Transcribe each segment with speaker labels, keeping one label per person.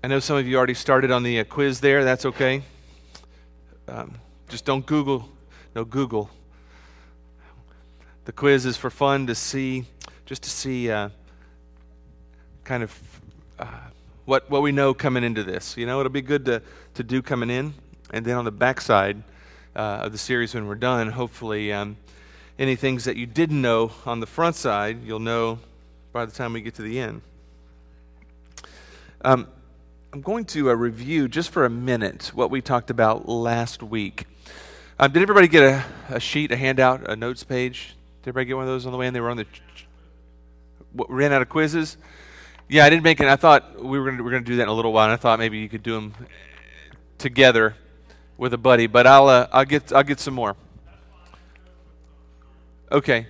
Speaker 1: I know some of you already started on the quiz there. That's okay. Just don't Google. No Google. The quiz is for fun to see, just to see kind of what we know coming into this. You know, it'll be good to do coming in. And then on the backside of the series when we're done, hopefully any things that you didn't know on the front side, you'll know by the time we get to the end. I'm going to review just for a minute what we talked about last week. Did everybody get a sheet, a handout, a notes page? Did everybody get one of those on the way in? They were on the ran out of quizzes. Yeah, I didn't make it. I thought we were going to do that in a little while, and I thought maybe you could do them together with a buddy. But I'll get some more. Okay.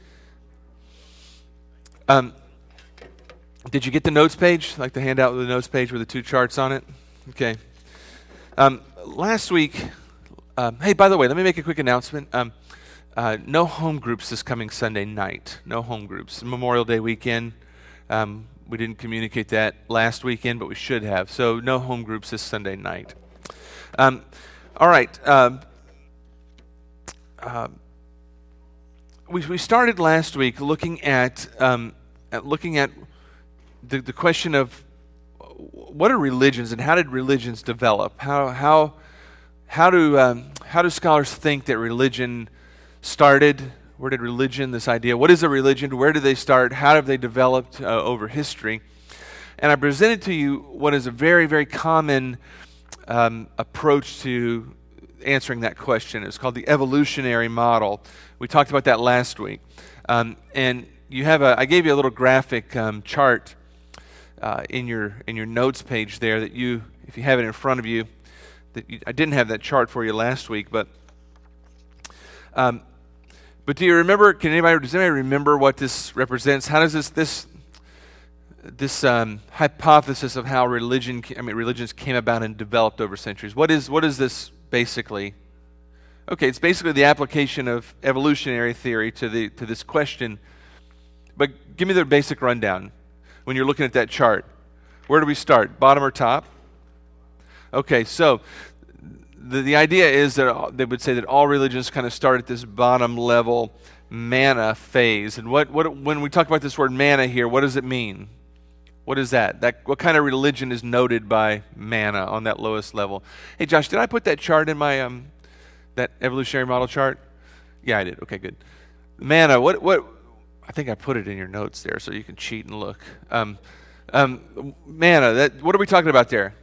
Speaker 1: Did you get the notes page, like the handout with the notes page with the two charts on it? Okay. Last week, hey, by the way, let me make a quick announcement. No home groups this coming Sunday night. No home groups. Memorial Day weekend. We didn't communicate that last weekend, but we should have. So no home groups this Sunday night. All right. We started last week looking at the question of what are religions and how did religions develop? How do scholars think that religion started? Where did religion, this idea, what is a religion? Where did they start? How have they developed over history? And I presented to you what is a very, very common approach to answering that question. It's called the evolutionary model. We talked about that last week. And you have I gave you a little graphic chart in your notes page there that if you have it in front of you, I didn't have that chart for you last week, but do you remember? Does anybody remember what this represents? How does this hypothesis of how religions came about and developed over centuries? What is this basically? Okay, it's basically the application of evolutionary theory to this question. But give me the basic rundown when you're looking at that chart. Where do we start? Bottom or top? Okay, so the idea is that they would say that all religions kind of start at this bottom level manna phase. And when we talk about this word manna here, what does it mean? What is that? What kind of religion is noted by manna on that lowest level? Hey, Josh, did I put that chart in my that evolutionary model chart? Yeah, I did. Okay, good. Manna. What? I think I put it in your notes there, so you can cheat and look. Manna. What are we talking about there?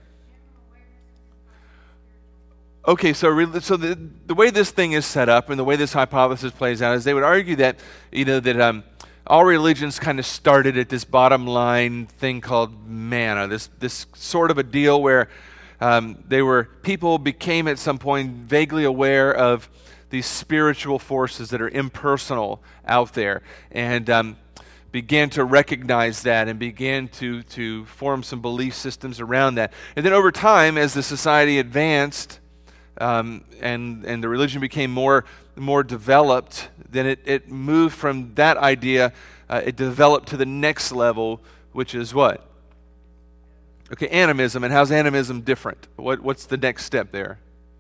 Speaker 1: Okay, so the way this thing is set up and the way this hypothesis plays out is they would argue that all religions kind of started at this bottom line thing called manna, this sort of a deal where people became at some point vaguely aware of these spiritual forces that are impersonal out there and began to recognize that and began to form some belief systems around that. And then over time, as the society advanced, and the religion became more developed, then it moved from that idea, it developed to the next level, which is what? Okay, animism. And how's animism different? What's the next step there?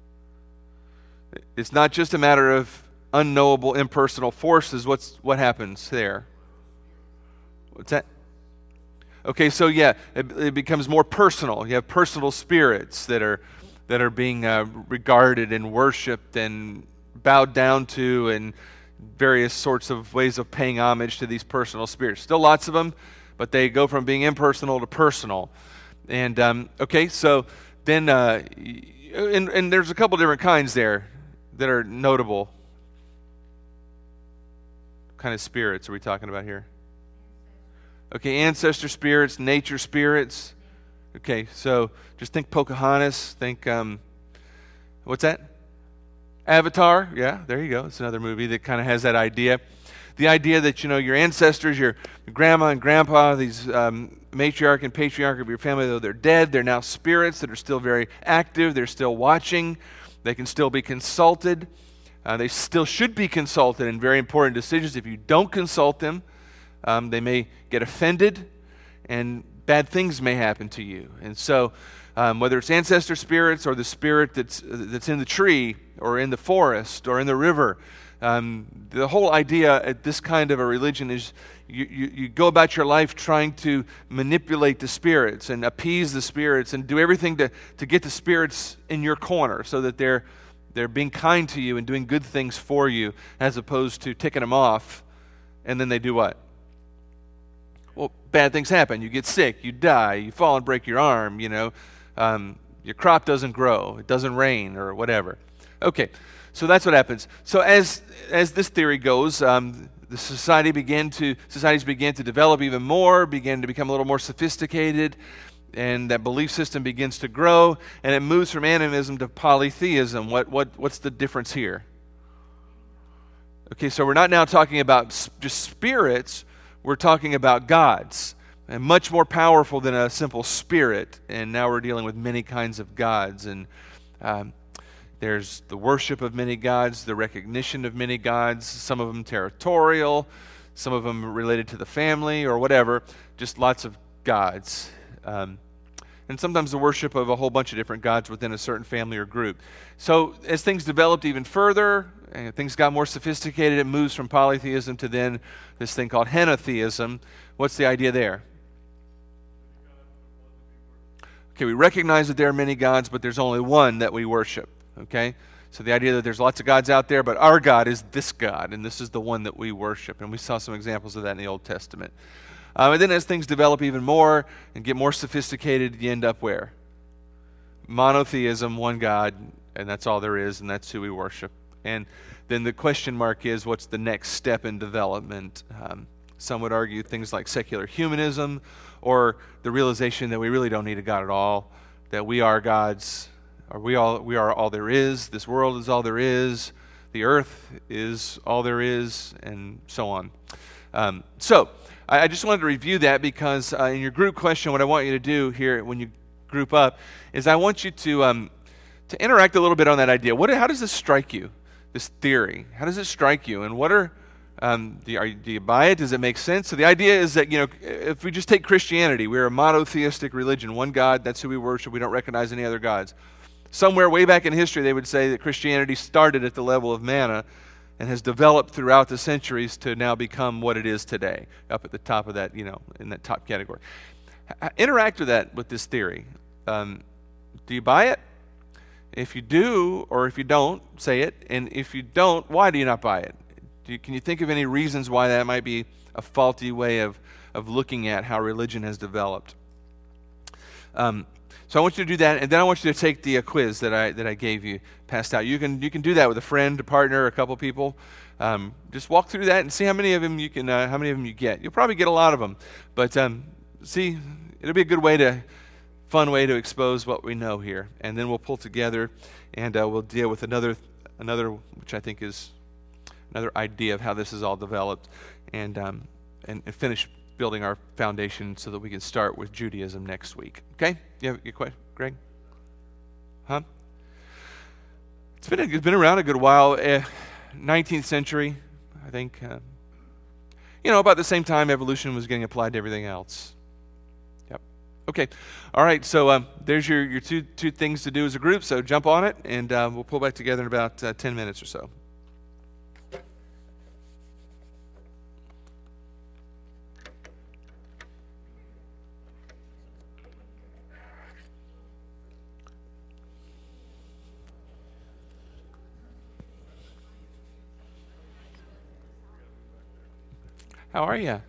Speaker 1: It's not just a matter of unknowable impersonal forces. What happens there? What's that? Okay, so yeah, it becomes more personal. You have personal spirits that are being regarded and worshipped and bowed down to, and various sorts of ways of paying homage to these personal spirits. Still lots of them, but they go from being impersonal to personal. And okay, so then and there's a couple different kinds there that are notable. What kind of spirits are we talking about here? Okay, ancestor spirits, nature spirits. Okay, so just think Pocahontas, think, what's that? Avatar, yeah, there you go. It's another movie that kind of has that idea. The idea that, your ancestors, your grandma and grandpa, these matriarch and patriarch of your family, though they're dead, they're now spirits that are still very active, they're still watching, they can still be consulted. They still should be consulted in very important decisions. If you don't consult them, they may get offended and bad things may happen to you. And so whether it's ancestor spirits or the spirit that's in the tree or in the forest or in the river, the whole idea at this kind of a religion is you go about your life trying to manipulate the spirits and appease the spirits and do everything to get the spirits in your corner so that they're being kind to you and doing good things for you, as opposed to ticking them off, and then they do what? Well, bad things happen. You get sick, you die, you fall and break your arm, your crop doesn't grow, it doesn't rain, or whatever. Okay, so that's what happens. So as this theory goes, the societies began to develop even more, began to become a little more sophisticated, and that belief system begins to grow, and it moves from animism to polytheism. What's the difference here? Okay, so we're not now talking about just spirits, we're talking about gods, and much more powerful than a simple spirit, and now we're dealing with many kinds of gods, and there's the worship of many gods, the recognition of many gods, some of them territorial, some of them related to the family or whatever, just lots of gods. And sometimes the worship of a whole bunch of different gods within a certain family or group. So as things developed even further, and things got more sophisticated, it moves from polytheism to then this thing called henotheism. What's the idea there? Okay, we recognize that there are many gods, but there's only one that we worship. Okay? So the idea that there's lots of gods out there, but our God is this God, and this is the one that we worship. And we saw some examples of that in the Old Testament. And then as things develop even more and get more sophisticated, you end up where? Monotheism, one God, and that's all there is, and that's who we worship. And then the question mark is, what's the next step in development? Some would argue things like secular humanism, or the realization that we really don't need a God at all, that we are gods, or we are all there is, this world is all there is, the earth is all there is, and so on. So I just wanted to review that because in your group question, what I want you to do here when you group up is I want you to interact a little bit on that idea. How does this strike you, this theory? How does it strike you? And what do you buy it? Does it make sense? So the idea is that, if we just take Christianity, we're a monotheistic religion. One God, that's who we worship. We don't recognize any other gods. Somewhere way back in history, they would say that Christianity started at the level of manna and has developed throughout the centuries to now become what it is today, up at the top of that, in that top category. Interact with this theory. Do you buy it? If you do, or if you don't, say it. And if you don't, why do you not buy it? Can you think of any reasons why that might be a faulty way of looking at how religion has developed? So I want you to do that, and then I want you to take the quiz that I gave you, passed out. You can do that with a friend, a partner, a couple people. Just walk through that and see how many of them you get. You'll probably get a lot of them, but see, it'll be a good fun way to expose what we know here, and then we'll pull together and we'll deal with another, which I think is another idea of how this is all developed, and finish building our foundation so that we can start with Judaism next week. Okay? You have your question, Greg? Huh? It's been around a good while. 19th century, I think. About the same time evolution was getting applied to everything else. Yep. Okay. All right. So there's your two things to do as a group. So jump on it, and we'll pull back together in about 10 minutes or so. How are you?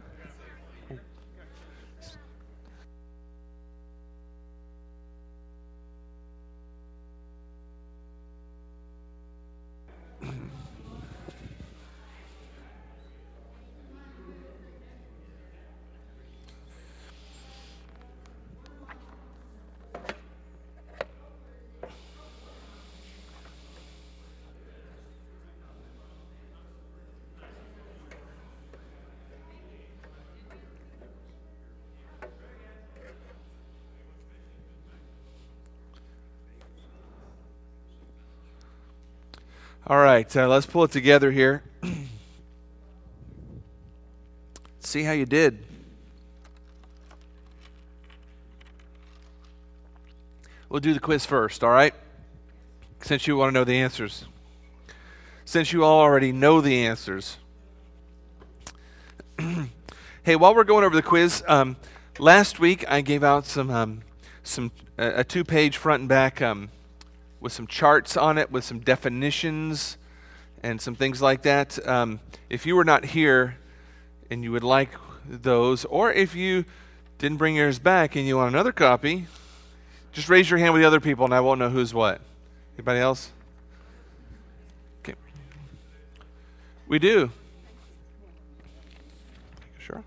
Speaker 1: All right, let's pull it together here. See how you did. We'll do the quiz first, all right? Since you want to know the answers. Since you all already know the answers. Hey, while we're going over the quiz, last week I gave out a 2-page front and back with some charts on it, with some definitions and some things like that. If you were not here and you would like those, or if you didn't bring yours back and you want another copy, just raise your hand with the other people and I won't know who's what. Anybody else? Okay. We do. Sure.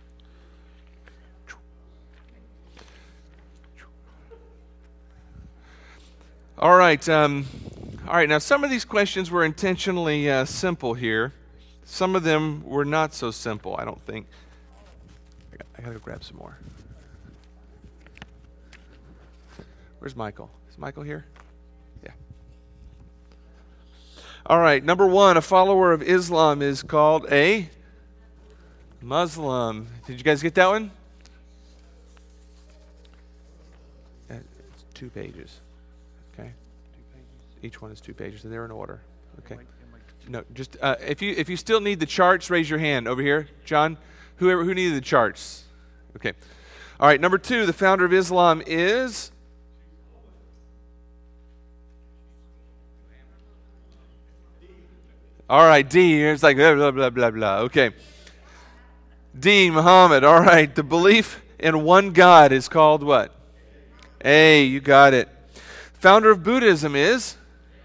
Speaker 1: All right. Now, some of these questions were intentionally simple here. Some of them were not so simple, I don't think. I got to go grab some more. Where's Michael? Is Michael here? Yeah. All right. Number 1, a follower of Islam is called a Muslim. Did you guys get that one? It's 2 pages. Okay. Each one is 2 pages, and they're in order. Okay. No, just if you still need the charts, raise your hand over here, John. Who needed the charts? Okay. All right. Number 2, the founder of Islam is. All right, D. It's like blah blah blah blah blah. Okay. D. Muhammad. All right. The belief in one God is called what? A. You got it. Founder of Buddhism is.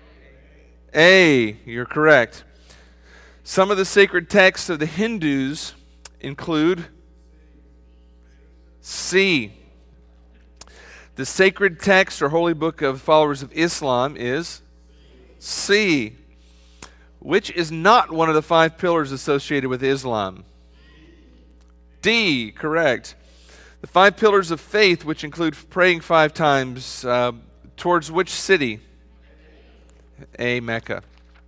Speaker 1: A. You're correct. Some of the sacred texts of the Hindus include C. The sacred text or holy book of followers of Islam is C. Which is not one of the 5 pillars associated with Islam? D. Correct. The 5 pillars of faith, which include praying 5 times, towards which city? A. Mecca.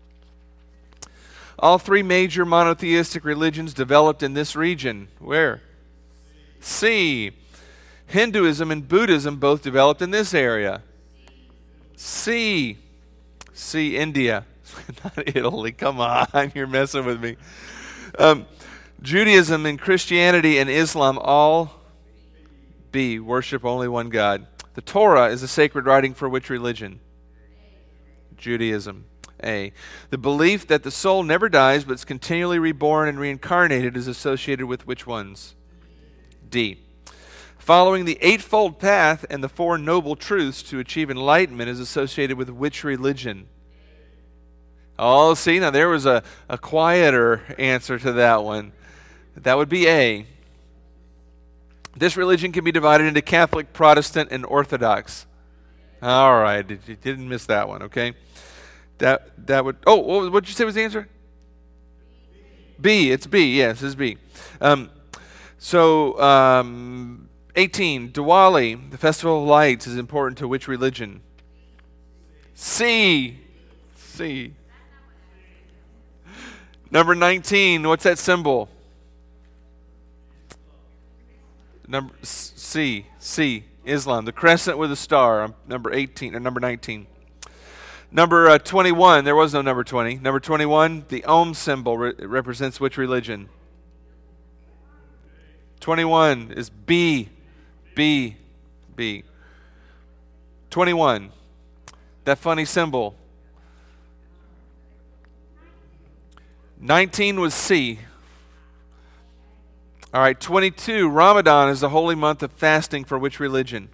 Speaker 1: All 3 major monotheistic religions developed in this region. Where? C. Hinduism and Buddhism both developed in this area. C. C. India. Not Italy. Come on, you're messing with me. Judaism and Christianity and Islam all B. Worship only one God. The Torah is a sacred writing for which religion? Judaism. A. The belief that the soul never dies but is continually reborn and reincarnated is associated with which ones? D. Following the Eightfold Path and the 4 Noble Truths to achieve enlightenment is associated with which religion? Oh, see, now there was a quieter answer to that one. That would be A. This religion can be divided into Catholic, Protestant, and Orthodox. All right, you didn't miss that one, okay? That would. Oh, what did you say was the answer? B. It's B. Yes, it's B. 18. Diwali, the Festival of Lights, is important to which religion? C. C. Number 19, what's that symbol? Number C. C. Islam, the crescent with a star. Number 18 or number 19. Number 21, there was no number 20. Number 21, the Om symbol represents which religion? 21 is B. B. B. 21, that funny symbol. 19 was C. All right, 22, Ramadan is the holy month of fasting for which religion?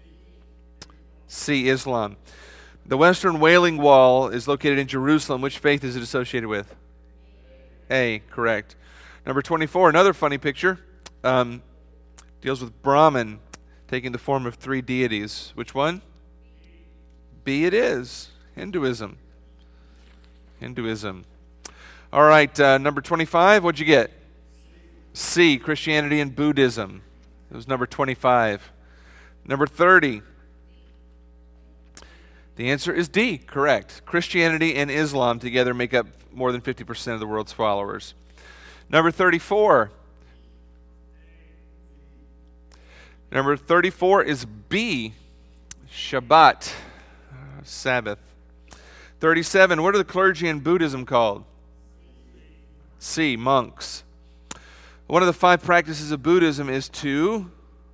Speaker 1: C. Islam. The Western Wailing Wall is located in Jerusalem. Which faith is it associated with? A. Correct. Number 24, another funny picture, deals with Brahman taking the form of 3 deities. Which one? B. It is. Hinduism. Hinduism. All right, number 25, what'd you get? C. Christianity and Buddhism. It was number 25. Number 30. The answer is D, correct. Christianity and Islam together make up more than 50% of the world's followers. Number 34. Number 34 is B. Shabbat, Sabbath. 37, what are the clergy in Buddhism called? C, monks. One of the 5 practices of Buddhism is to...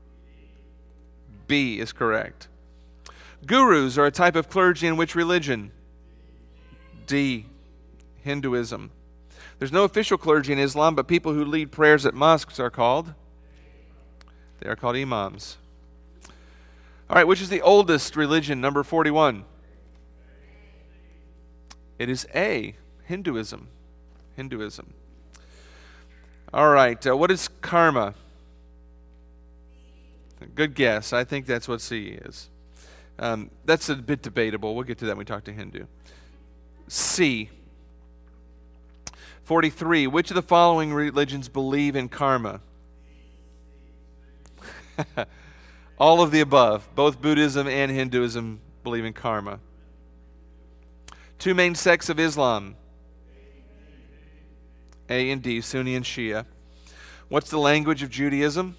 Speaker 1: B is correct. Gurus are a type of clergy in which religion? D, Hinduism. There's no official clergy in Islam, but people who lead prayers at mosques are called? They are called imams. All right, which is the oldest religion, number 41? It is A, Hinduism. Hinduism. All right, what is karma? Good guess. I think that's what C is. That's a bit debatable. We'll get to that when we talk to Hindu. C. 43. Which of the following religions believe in karma? All of the above. Both Buddhism and Hinduism believe in karma. 2 main sects of Islam. A and D, Sunni and Shia. What's the language of Judaism?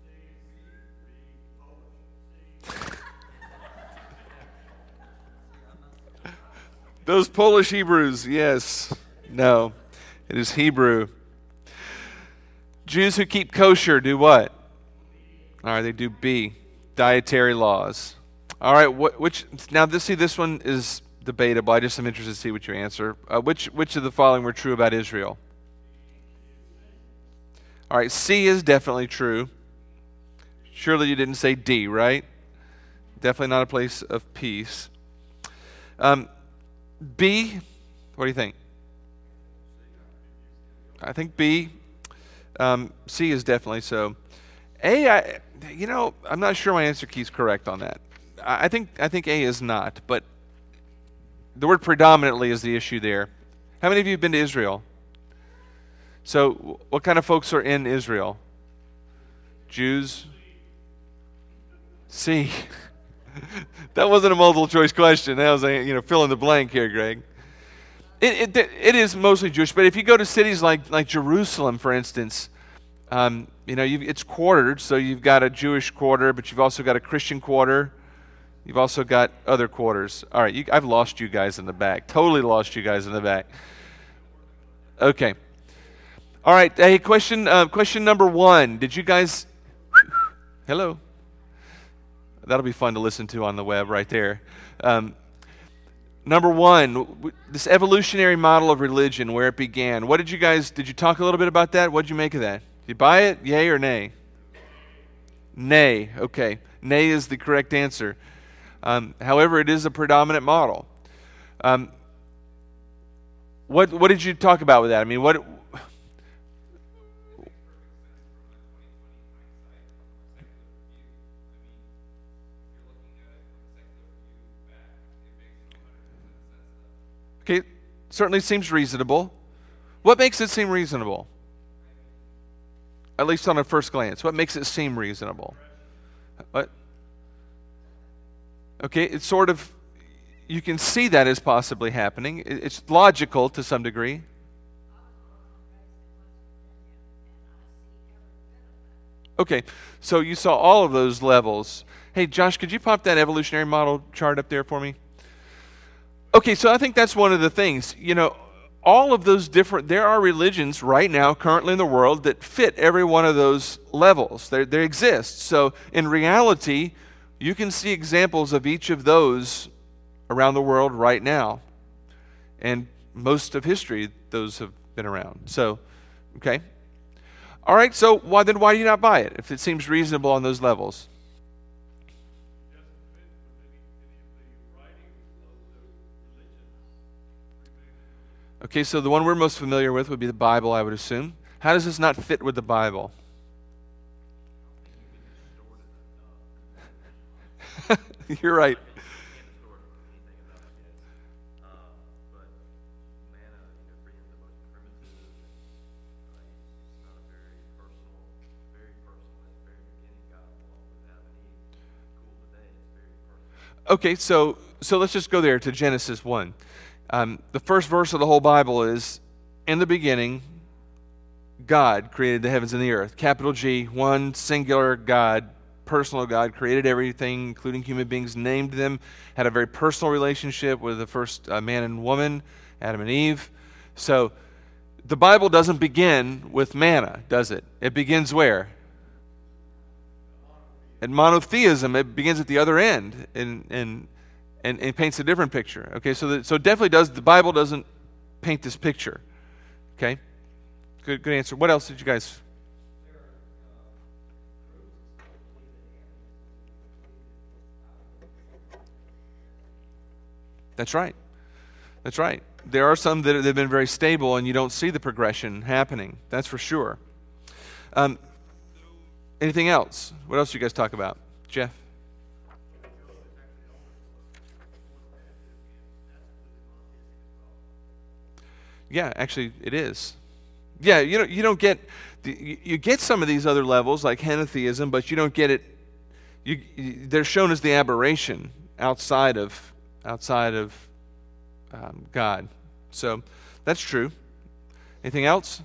Speaker 1: Those Polish Hebrews, yes. No, it is Hebrew. Jews who keep kosher do what? All right, they do B, dietary laws. All right, this one is debatable. I just am interested to see what you answer. Which of the following were true about Israel? All right, C is definitely true. Surely you didn't say D, right? Definitely not a place of peace. B, what do you think? I think B. C is definitely so. A, I'm not sure my answer key is correct on that. I think A is not, but the word predominantly is the issue there. How many of you have been to Israel? So, what kind of folks are in Israel? Jews? C. That wasn't a multiple choice question. That was a fill in the blank here, Greg. It is mostly Jewish, but if you go to cities like Jerusalem, for instance, it's quartered. So you've got a Jewish quarter, but you've also got a Christian quarter. You've also got other quarters. All right, I've lost you guys in the back. Totally lost you guys in the back. Okay. All right. Hey, question number 1. Did you guys? Hello. That'll be fun to listen to on the web right there. Number 1, this evolutionary model of religion, where it began. Did you talk a little bit about that? What did you make of that? Did you buy it? Yay or nay? Nay. Okay. Nay is the correct answer. However, it is a predominant model. What did you talk about with that? I mean, what? Okay, certainly seems reasonable. What makes it seem reasonable? At least on a first glance. What makes it seem reasonable? What? Okay, it's sort of, you can see that as possibly happening. It's logical to some degree. Okay, so you saw all of those levels. Hey, Josh, could you pop that evolutionary model chart up there for me? Okay, so I think that's one of the things. All of those there are religions right now, currently in the world, that fit every one of those levels. They exist. So in reality, you can see examples of each of those around the world right now. And most of history, those have been around. So, okay. All right, so why do you not buy it if it seems reasonable on those levels? Okay, so the one we're most familiar with would be the Bible, I would assume. How does this not fit with the Bible? You're right. Okay, so let's just go there to Genesis 1. The first verse of the whole Bible is, in the beginning, God created the heavens and the earth. Capital G, one singular God personal God, created everything, including human beings, named them, had a very personal relationship with the first man and woman, Adam and Eve. So the Bible doesn't begin with manna, does it? It begins where? At monotheism. It begins at the other end and paints a different picture. Okay, so definitely the Bible doesn't paint this picture. Okay, good answer. What else did you guys? That's right. That's right. There are some that have been very stable, and you don't see the progression happening. That's for sure. Anything else? What else do you guys talk about? Jeff? Yeah, actually, it is. Yeah, you don't get you get some of these other levels like henotheism, but you don't get it. They're shown as the aberration outside of God. So that's true. Anything else?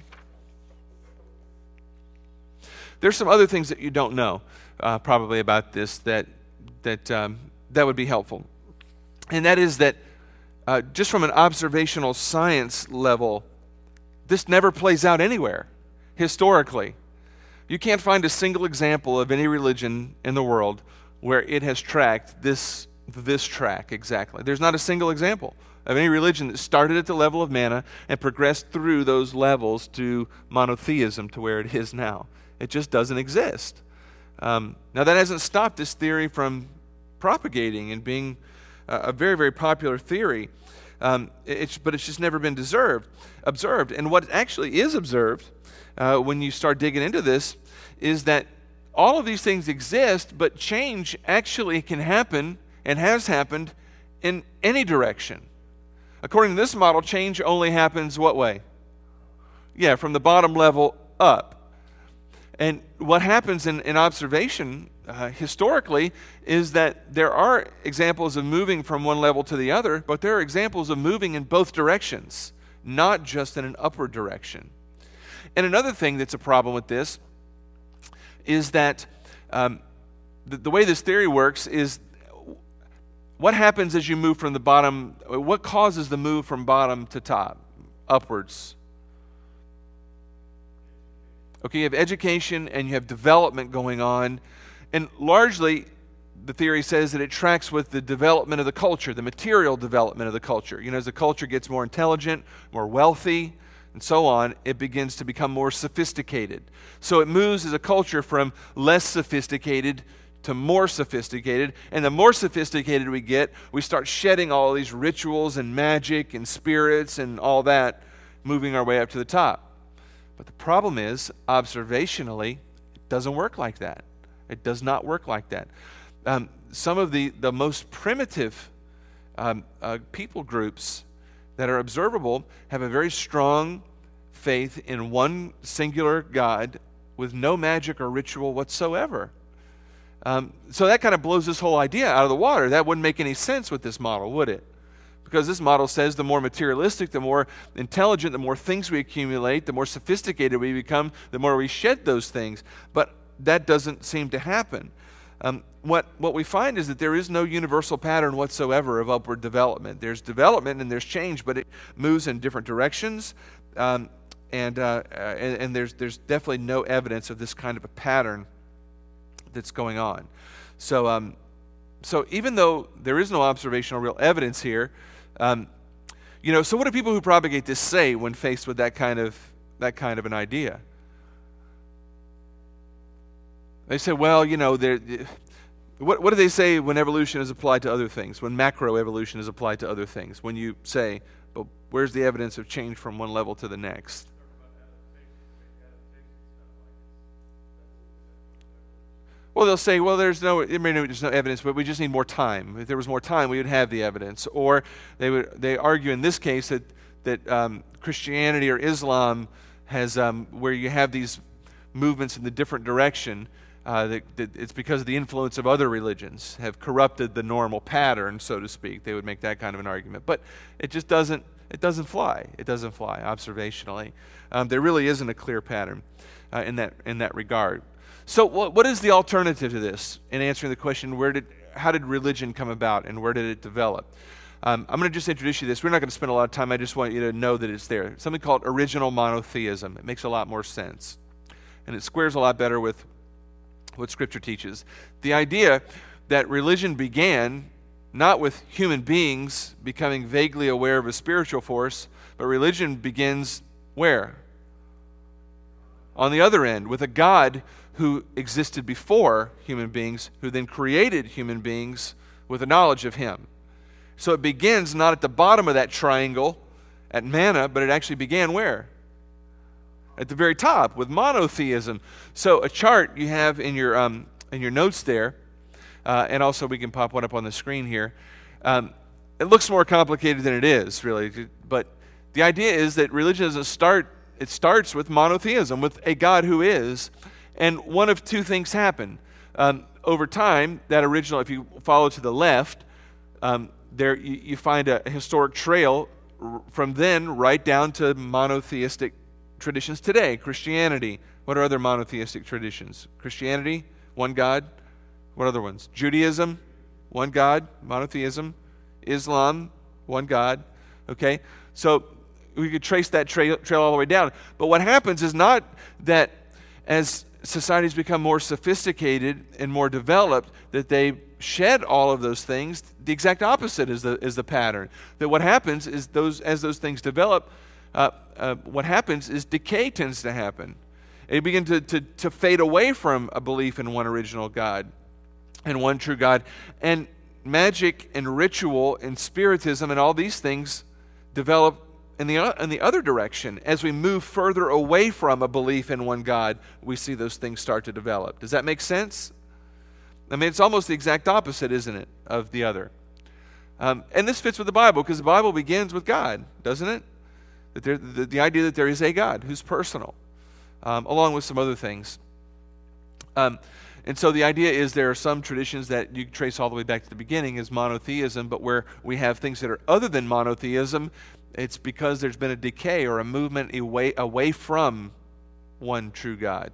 Speaker 1: There's some other things that you don't know probably about this that would be helpful, and that is that just from an observational science level, this never plays out anywhere historically. You can't find a single example of any religion in the world where it has tracked this track exactly. There's not a single example of any religion that started at the level of manna and progressed through those levels to monotheism to where it is now. It just doesn't exist. Now that hasn't stopped this theory from propagating and being a very, very popular theory. But it's just never been observed. And what actually is observed when you start digging into this is that all of these things exist, but change actually can happen and has happened in any direction. According to this model, change only happens what way? Yeah, from the bottom level up. And what happens in observation historically is that there are examples of moving from one level to the other, but there are examples of moving in both directions, not just in an upward direction. And another thing that's a problem with this is that the way this theory works is what happens as you move from the bottom, what causes the move from bottom to top, upwards? Okay, you have education and you have development going on, and largely the theory says that it tracks with the development of the culture, the material development of the culture. As the culture gets more intelligent, more wealthy, and so on, it begins to become more sophisticated. So it moves as a culture from less sophisticated to more sophisticated, and the more sophisticated we get, we start shedding all these rituals and magic and spirits and all that, moving our way up to the top. But the problem is, observationally, it doesn't work like that. It does not work like that. Some of the most primitive people groups that are observable have a very strong faith in one singular God with no magic or ritual whatsoever. So that kind of blows this whole idea out of the water. That wouldn't make any sense with this model, would it? Because this model says the more materialistic, the more intelligent, the more things we accumulate, the more sophisticated we become, the more we shed those things. But that doesn't seem to happen. What we find is that there is no universal pattern whatsoever of upward development. There's development and there's change, but it moves in different directions, and there's definitely no evidence of this kind of a pattern that's going on. So even though there is no observational real evidence here, so what do people who propagate this say when faced with that kind of an idea? They say, well, what do they say when evolution is applied to other things, when macroevolution is applied to other things, when you say, well, where's the evidence of change from one level to the next? Well, they'll say, well, there's no evidence, but we just need more time. If there was more time, we would have the evidence. Or they argue in this case that Christianity or Islam has, where you have these movements in the different direction, that it's because of the influence of other religions have corrupted the normal pattern, so to speak. They would make that kind of an argument. But it just doesn't fly. It doesn't fly observationally. There really isn't a clear pattern in that regard. So what is the alternative to this in answering the question, how did religion come about and where did it develop? I'm going to just introduce you to this. We're not going to spend a lot of time. I just want you to know that it's there. Something called original monotheism. It makes a lot more sense. And it squares a lot better with what Scripture teaches. The idea that religion began not with human beings becoming vaguely aware of a spiritual force, but religion begins where? On the other end, with a God who existed before human beings, who then created human beings with a knowledge of Him. So it begins not at the bottom of that triangle at manna, but it actually began where? At the very top with monotheism. So a chart you have in your notes there, and also we can pop one up on the screen here. It looks more complicated than it is, really. But the idea is that religion doesn't start. It starts with monotheism, with a God who is, and one of two things happen. Over time, that original, if you follow to the left, there you find a historic trail from then right down to monotheistic traditions today. Christianity. What are other monotheistic traditions? Christianity, one God. What other ones? Judaism, one God, monotheism. Islam, one God. Okay? So we could trace that trail all the way down. But what happens is not that as societies become more sophisticated and more developed, that they shed all of those things. The exact opposite is the pattern. That what happens is as those things develop, what happens is decay tends to happen. They begin to fade away from a belief in one original God and one true God. And magic and ritual and spiritism and all these things develop in the other direction. As we move further away from a belief in one God, we see those things start to develop. Does that make sense? I mean, it's almost the exact opposite, isn't it, of the other? And this fits with the Bible, because the Bible begins with God, doesn't it? That the idea that there is a God who's personal, along with some other things. And so the idea is there are some traditions that you trace all the way back to the beginning as monotheism, but where we have things that are other than monotheism, it's because there's been a decay or a movement away from one true God.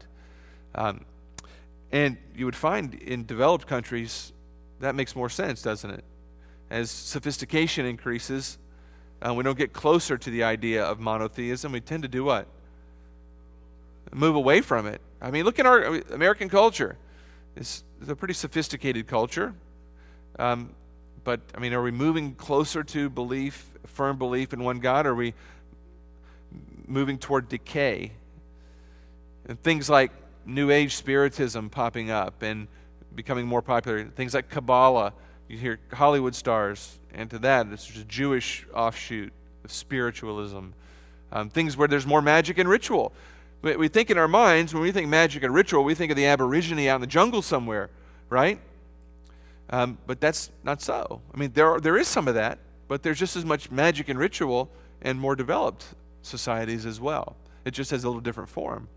Speaker 1: And you would find in developed countries that makes more sense, doesn't it? As sophistication increases, we don't get closer to the idea of monotheism. We tend to do what? Move away from it. I mean, look at our American culture. It's a pretty sophisticated culture. But, I mean, are we moving closer to firm belief in one God, or are we moving toward decay? And things like New Age spiritism popping up and becoming more popular. Things like Kabbalah. You hear Hollywood stars, and to that, it's just a Jewish offshoot of spiritualism. Things where there's more magic and ritual. We think in our minds, when we think magic and ritual, we think of the Aborigine out in the jungle somewhere, right? But that's not so. I mean, there is some of that, but there's just as much magic and ritual in more developed societies as well. It just has a little different form.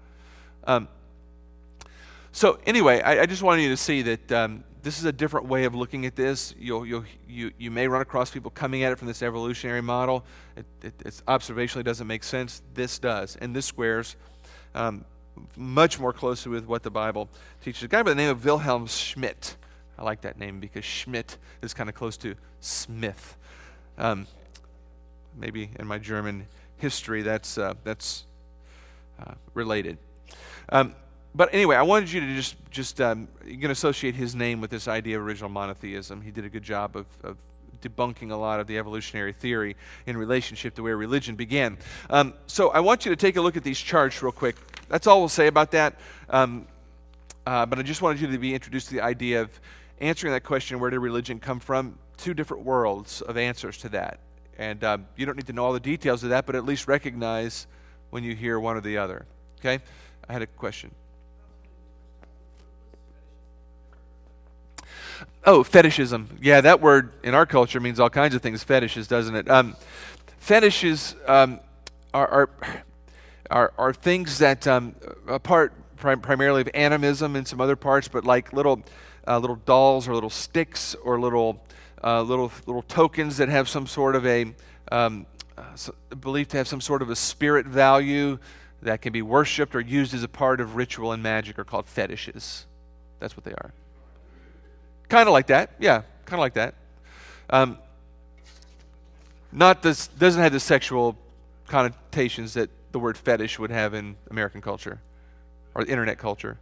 Speaker 1: So anyway, I just wanted you to see that this is a different way of looking at this. You may run across people coming at it from this evolutionary model. It's observationally doesn't make sense. This does, and this squares much more closely with what the Bible teaches. A guy by the name of Wilhelm Schmidt. I like that name because Schmidt is kind of close to Smith. Maybe in my German history that's related. But anyway, I wanted you to just you can associate his name with this idea of original monotheism. He did a good job of debunking a lot of the evolutionary theory in relationship to where religion began. So I want you to take a look at these charts real quick. That's all we'll say about that. But I just wanted you to be introduced to the idea of answering that question, where did religion come from? Two different worlds of answers to that. And you don't need to know all the details of that, but at least recognize when you hear one or the other. Okay? I had a question. Oh, fetishism. Yeah, that word in our culture means all kinds of things, fetishes, doesn't it? Fetishes are things that a part primarily of animism and some other parts, but like little dolls or little sticks or little tokens that have some sort of a believed to have some sort of a spirit value. that can be worshipped or used as a part of ritual and magic are called fetishes. That's what they are. Kind of like that. Yeah, kind of like that. Not this, doesn't have the sexual connotations that the word fetish would have in American culture or internet culture.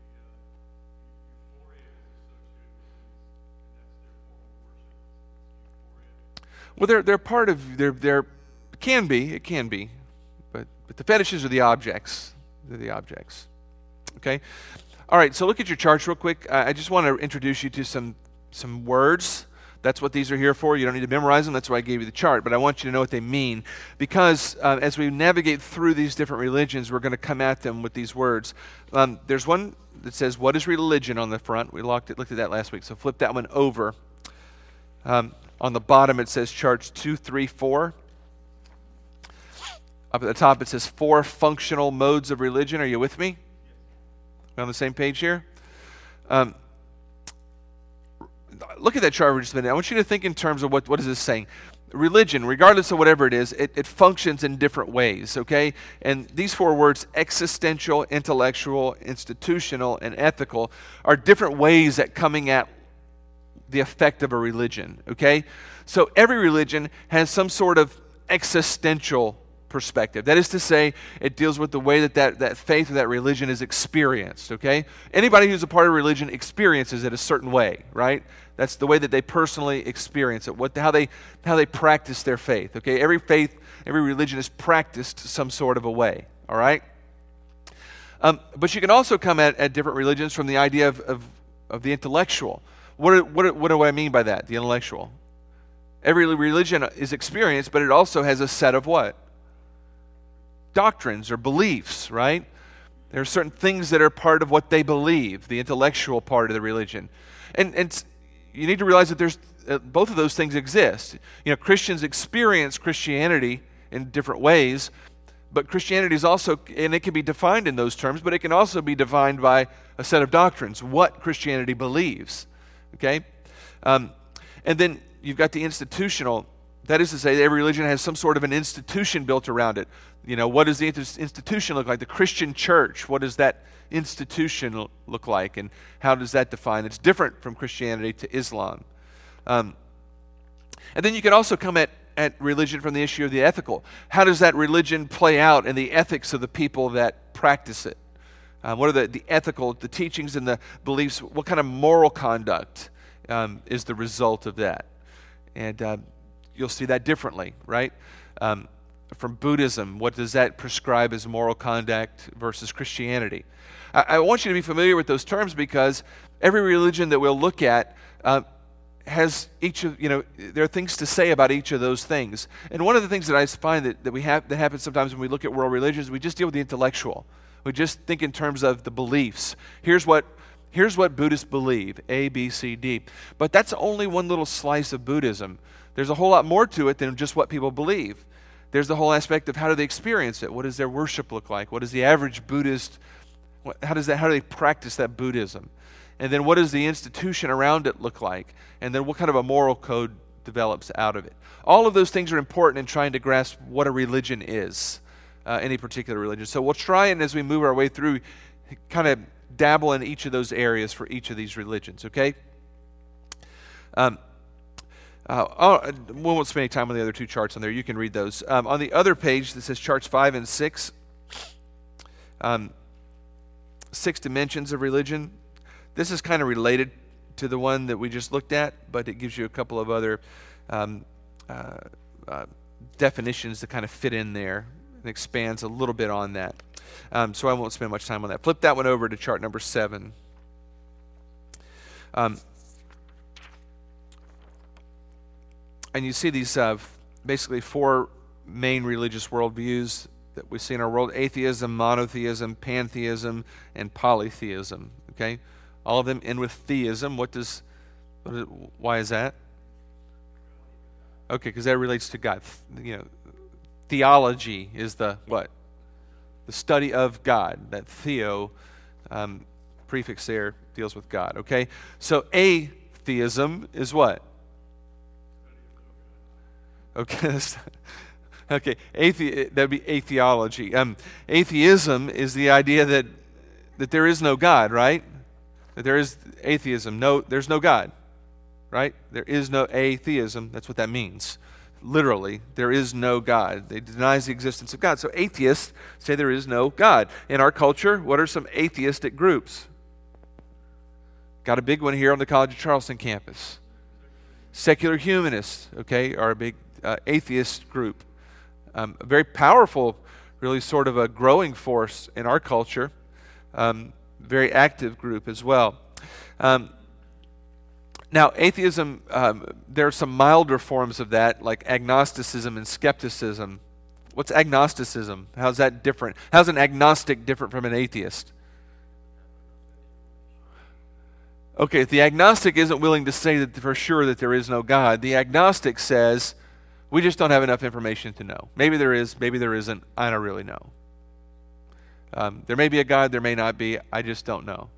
Speaker 1: Well, they're part of they're it can be, but the fetishes are the objects. They're the objects. Okay, all right. So look at your charts real quick. I just want to introduce you to some words. That's what these are here for. You don't need to memorize them. That's why I gave you the chart. But I want you to know what they mean, because as we navigate through these different religions, we're going to come at them with these words. There's one that says, "What is religion?" on the front. We looked at that last week. So flip that one over. On the bottom, it says charts 2, 3, 4. Up at the top, it says 4 functional modes of religion. Are you with me? We're on the same page here? Look at that chart for just a minute. I want you to think in terms of what is this saying. Religion, regardless of whatever it is, it functions in different ways, okay? And these 4 words, existential, intellectual, institutional, and ethical, are different ways at coming at the effect of a religion, okay? So every religion has some sort of existential perspective. That is to say, it deals with the way that faith or that religion is experienced, okay? Anybody who's a part of religion experiences it a certain way, right? That's the way that they personally experience it, how they practice their faith, okay? Every religion is practiced some sort of a way, all right? But you can also come at different religions from the idea of the intellectual. What do I mean by that, the intellectual? Every religion is experienced, but it also has a set of what? Doctrines or beliefs, right? There are certain things that are part of what they believe, the intellectual part of the religion. And you need to realize that there's both of those things exist. You know, Christians experience Christianity in different ways, but Christianity is also, and it can be defined in those terms, but it can also be defined by a set of doctrines, what Christianity believes. Okay? And then you've got the institutional. That is to say, every religion has some sort of an institution built around it. You know, what does the institution look like? The Christian church, what does that institution look like? And how does that define? It's different from Christianity to Islam. And then you can also come at religion from the issue of the ethical. How does that religion play out in the ethics of the people that practice it? What are the ethical, the teachings and the beliefs? What kind of moral conduct is the result of that? And you'll see that differently, right? From Buddhism, what does that prescribe as moral conduct versus Christianity? I want you to be familiar with those terms because every religion that we'll look at has each of, there are things to say about each of those things. And one of the things that I find that happens sometimes when we look at world religions, we just deal with the intellectual. We just think in terms of the beliefs. Here's what Buddhists believe, A, B, C, D. But that's only one little slice of Buddhism. There's a whole lot more to it than just what people believe. There's the whole aspect of how do they experience it? What does their worship look like? What does the average Buddhist, how do they practice that Buddhism? And then what does the institution around it look like? And then what kind of a moral code develops out of it? All of those things are important in trying to grasp what a religion is. Any particular religion. So we'll try and as we move our way through, kind of dabble in each of those areas for each of these religions, okay? We won't spend any time on the other 2 charts on there. You can read those. On the other page that says charts 5 and 6, 6 dimensions of religion. This is kind of related to the one that we just looked at, but it gives you a couple of other definitions that kind of fit in there. And expands a little bit on that. So I won't spend much time on that. Flip that one over to chart number 7. And you see these basically 4 main religious worldviews that we see in our world: atheism, monotheism, pantheism, and polytheism. Okay? All of them end with theism. Why is that? Okay, because that relates to God. Theology is the what? The study of God. That theo prefix there deals with God. Okay? So atheism is what? Okay. Okay, that'd be atheology. Atheism is the idea that there is no God, right? That there is atheism. No, there's no God, right? There is no atheism. That's what that means. Literally, there is no God. It denies the existence of God. So atheists say there is no God. In our culture, what are some atheistic groups? Got a big one here on the College of Charleston campus. Secular humanists, okay, are a big atheist group. A very powerful, really sort of a growing force in our culture. Very active group as well. Now, atheism, there are some milder forms of that, like agnosticism and skepticism. What's agnosticism? How's that different? How's an agnostic different from an atheist? Okay, if the agnostic isn't willing to say that for sure that there is no God, the agnostic says, we just don't have enough information to know. Maybe there is, maybe there isn't, I don't really know. There may be a God, there may not be, I just don't know.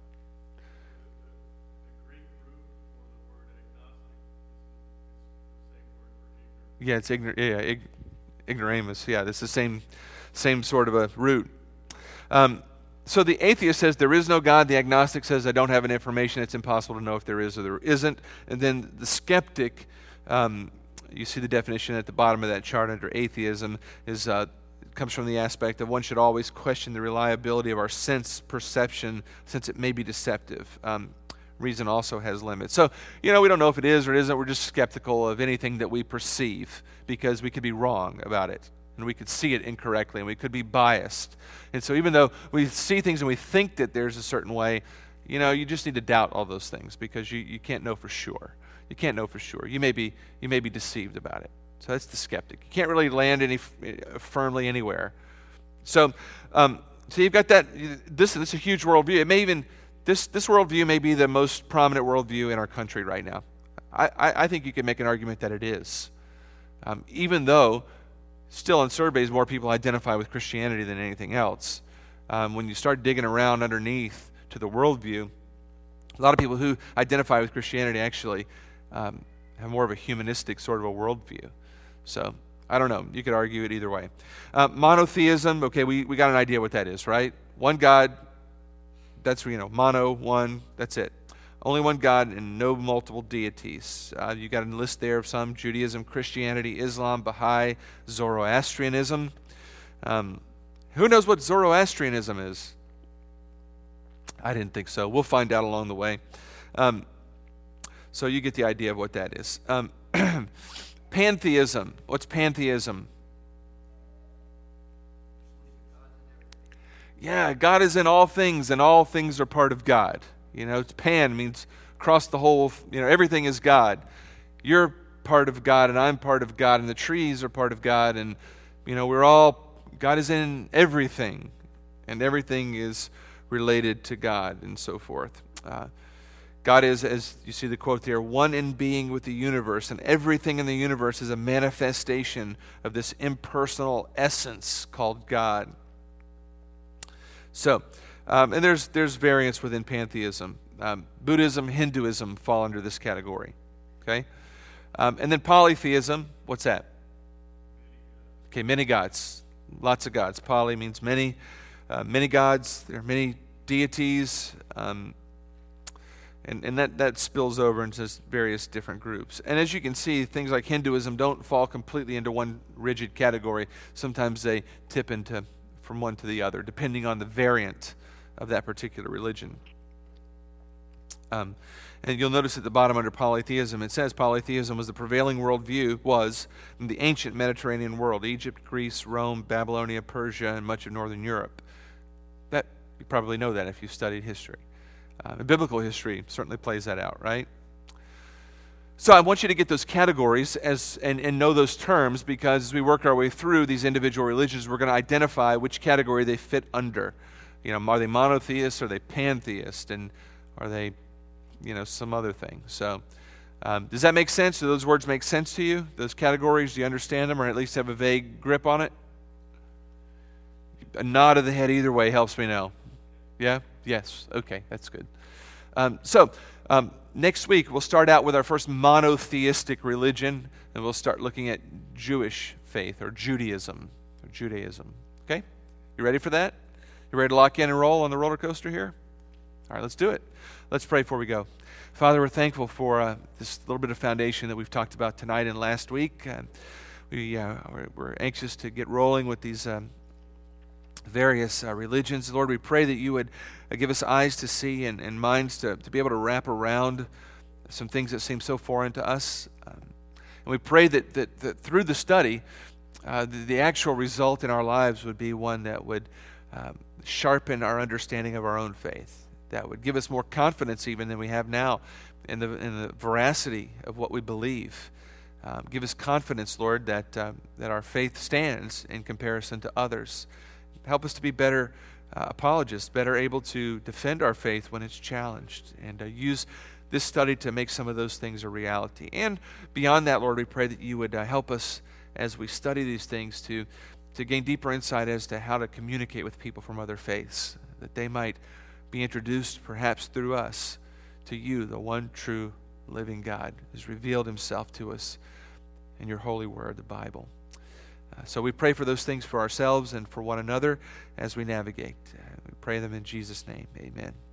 Speaker 1: Yeah, it's ignoramus. Yeah, it's the same sort of a root. So the atheist says there is no God. The agnostic says I don't have any information. It's impossible to know if there is or there isn't. And then the skeptic, you see the definition at the bottom of that chart under atheism, comes from the aspect of one should always question the reliability of our sense perception since it may be deceptive. Reason also has limits. So, we don't know if it is or it isn't. We're just skeptical of anything that we perceive because we could be wrong about it. And we could see it incorrectly and we could be biased. And so even though we see things and we think that there's a certain way, you just need to doubt all those things because you can't know for sure. You can't know for sure. You may be deceived about it. So that's the skeptic. You can't really land firmly anywhere. So you've got that. This is a huge worldview. It may even... This worldview may be the most prominent worldview in our country right now. I think you can make an argument that it is. Even though, still on surveys, more people identify with Christianity than anything else. When you start digging around underneath to the worldview, a lot of people who identify with Christianity actually have more of a humanistic sort of a worldview. So, I don't know. You could argue it either way. Monotheism, okay, we got an idea what that is, right? One God. That's, mono, one, that's it. Only one God and no multiple deities. You got a list there of some: Judaism, Christianity, Islam, Baha'i, Zoroastrianism. Who knows what Zoroastrianism is? I didn't think so. We'll find out along the way. So you get the idea of what that is. Pantheism. What's pantheism? Yeah, God is in all things, and all things are part of God. It's pan means across the whole, everything is God. You're part of God, and I'm part of God, and the trees are part of God, and, God is in everything, and everything is related to God, and so forth. God is, as you see the quote there, one in being with the universe, and everything in the universe is a manifestation of this impersonal essence called God. So, and there's variance within pantheism. Buddhism, Hinduism fall under this category. Okay, and then polytheism. What's that? Okay, many gods, lots of gods. Poly means many, many gods. There are many deities, and that spills over into various different groups. And as you can see, things like Hinduism don't fall completely into one rigid category. Sometimes they tip into from one to the other, depending on the variant of that particular religion. And you'll notice at the bottom under polytheism, it says polytheism was the prevailing worldview in the ancient Mediterranean world: Egypt, Greece, Rome, Babylonia, Persia, and much of northern Europe. That you probably know that if you've studied history. Biblical history certainly plays that out, right? So I want you to get those categories and know those terms, because as we work our way through these individual religions, we're going to identify which category they fit under. Are they monotheists? Are they pantheists? And are they, some other thing? So does that make sense? Do those words make sense to you? Those categories, do you understand them, or at least have a vague grip on it? A nod of the head either way helps me know. Yeah? Yes. Okay, that's good. Next week, we'll start out with our first monotheistic religion, and we'll start looking at Jewish faith, or Judaism. Okay? You ready for that? You ready to lock in and roll on the roller coaster here? All right, let's do it. Let's pray before we go. Father, we're thankful for this little bit of foundation that we've talked about tonight and last week. We're anxious to get rolling with these various religions. Lord, we pray that you would give us eyes to see and minds to be able to wrap around some things that seem so foreign to us. And we pray that through the study, the actual result in our lives would be one that would sharpen our understanding of our own faith, that would give us more confidence even than we have now in the veracity of what we believe. Give us confidence, Lord, that our faith stands in comparison to others. Help us to be better apologists, better able to defend our faith when it's challenged, and use this study to make some of those things a reality. And beyond that, Lord, we pray that you would help us as we study these things to gain deeper insight as to how to communicate with people from other faiths, that they might be introduced perhaps through us to you, the one true living God, who's revealed himself to us in your holy word, the Bible. So we pray for those things for ourselves and for one another as we navigate. We pray them in Jesus' name. Amen.